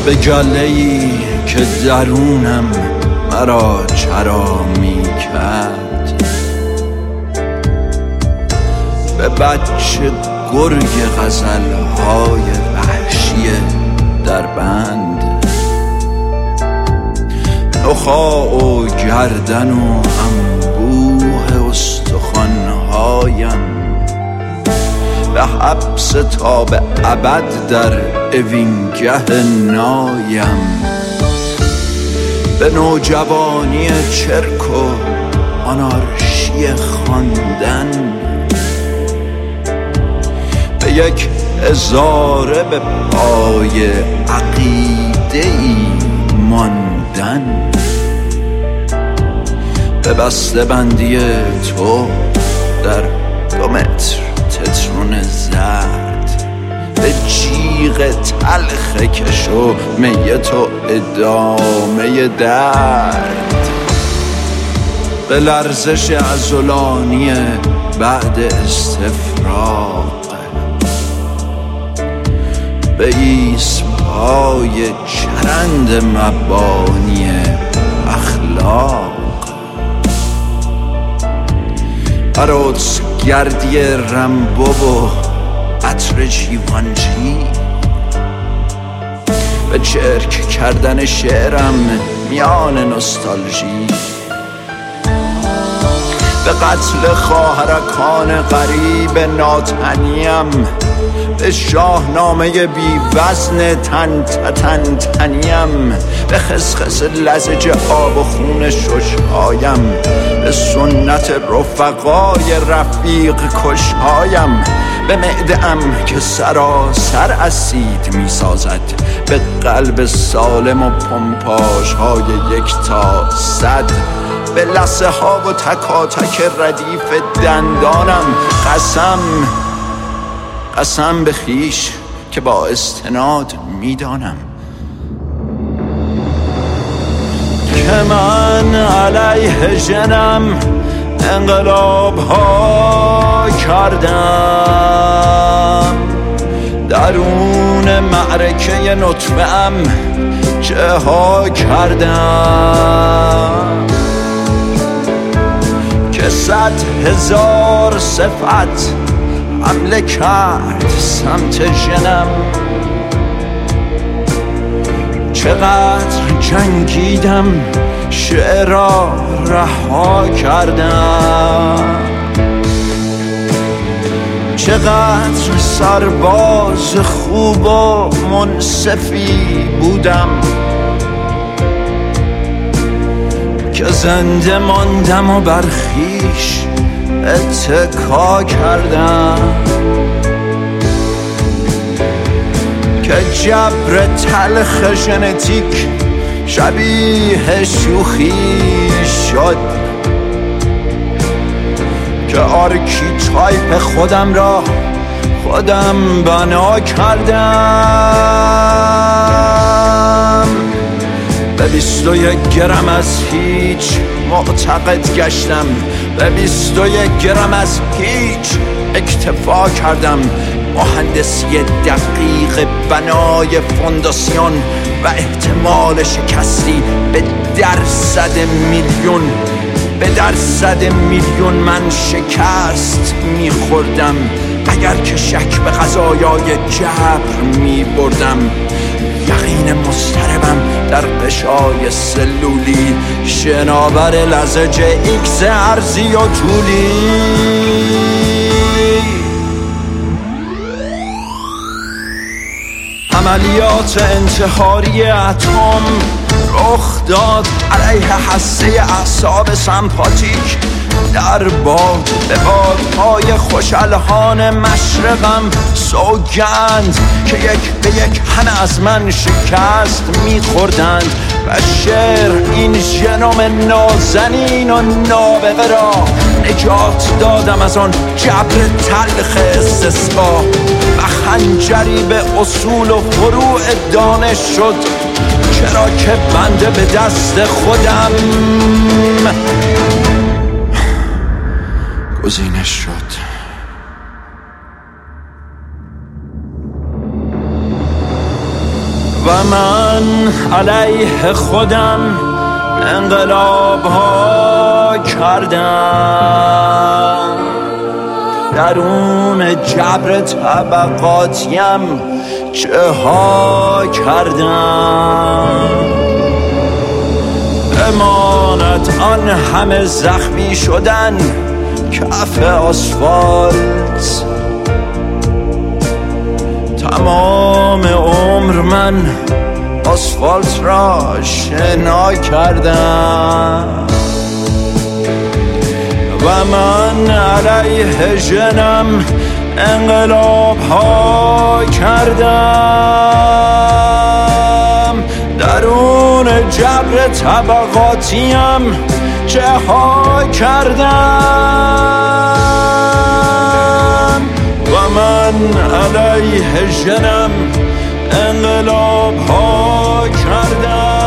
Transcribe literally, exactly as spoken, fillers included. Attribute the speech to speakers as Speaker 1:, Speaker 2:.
Speaker 1: به گله‌ای که درونم مرا چرا می کرد، به بچه گرگ غزل‌های وحشی در بند، نخاع و گردن و انبوه استخوان‌هایم، به حبس تا به ابد در اوینگه نایم، به نوجوانی چرک و آنارشی خواندن، به یک ازاره به پای عقیده‌ای ماندن، به بسته بندی تو در دو متر تترون زرد، به جیغ تلخ کش و می تو ادامه درد، به لرزش عضلانی بعد استفراغ، به ایسپای چرند مبانی اخلاق، عروس گردی رمبو و عطر جیوانجی، به چرک کردن شعرم میان نوستالژی، به قتل خواهرکان غریب ناتنیم، به شاهنامه بی وزن تن تن تنیم، به خسخس لزج آب و خون ششهایم، به سنت رفقای رفیق کشهایم، به معده ام که سراسر اسید می سازد، به قلب سالم و پمپاژ های یک تا صد، به لثه ها و تکاتک ردیف دندانم. قسم قسم به خیش که با استناد میدانم که من علیه جنم انقلاب ها کردم، درون معرکه نطفه ام چه ها کردم، که صد هزار صفت حمله کرد سمت جنم، چقدر جنگیدم شعرها رها کردم، چقدر سرباز خوب و منصفی بودم که زنده ماندم و برخیش اتکا کردم، که جبر تلخ ژنتیک شبیه شوخی شد، که آرکیتایپ خودم را خودم بنا کردم، به بیست و یک گرم از هیچ معتقد گشتم، به بیست و یک گرم از هیچ اکتفا کردم، مهندسی دقیق بنای فونداسیون و احتمال شکستی به درصد میلیون به درصد میلیون من شکست میخوردم اگر که شک به قضایای جبر میبردم. یقین مضطربم در قشای سلولی، شناور لزج ایکس ارزی و طولی، عملیات انتحاری اتم رخ داد علیه هسته اعصاب سمپاتیک در باد به بادهای خوشالهان مشرقم سوگند که یک به یک همه از من شکست میخوردند و شعر این ژنوم نازنین و نابغه را نجات دادم از آن جبر تلخ استسقا و خنجری به اصول و فروع دانش شد، چرا که بنده به دست خودم گزینش شد. و و من علیه خودم انقلاب ها کردم، درون جبر طبقاتیم چه ها کردم. امانت آن همه زخمی شدن کف آسفالت، تمام عمر من آسفالت را شنا کردم و من علیه ژنم انقلاب ها کردم، درون جبر طبقاتیم چه ها کردم و من علیه ژنم انقلاب ها کردم.